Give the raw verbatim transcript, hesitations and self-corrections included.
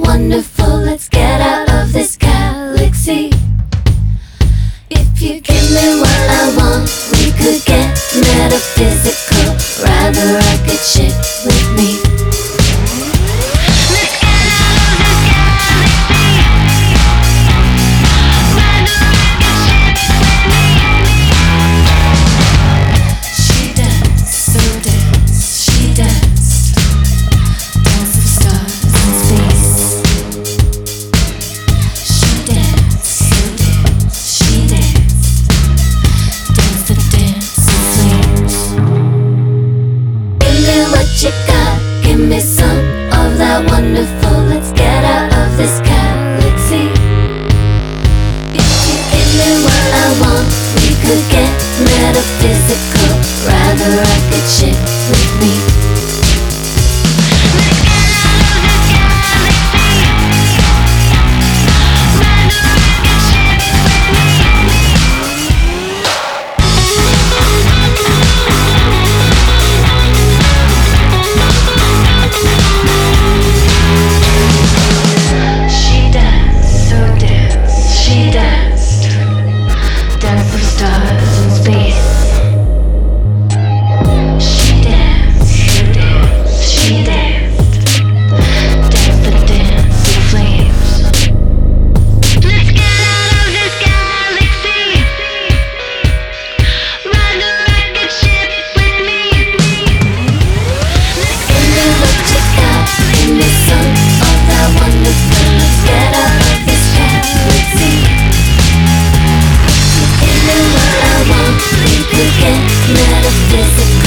wonderful, let's get out of this galaxy. If you give me what I want, we could get metaphysical. Rather rock a ship with me. Let's get out of this galaxy. Rather rock a ship with me. She danced, so danced, she danced. Dance of stars in space. She danced, so danced, she danced. Dance the dance of flames. Give me what you got, give me some of that wonderful. Let's get out of this galaxy. If you give me what I want, we could get metaphysical. Rather rock a ship with me. Let's get out of this galaxy. Rather rock a ship with me. She danced, so danced, she danced. Dance of stars in space. She danced, so danced, she danced. Dance the dance of flames. Let's get out of this galaxy. Ride the rocket ship with me. Let's give me what you got, give me some of that wonderful. Let's get out of this galaxy. Give me what I want, we could get metaphysical.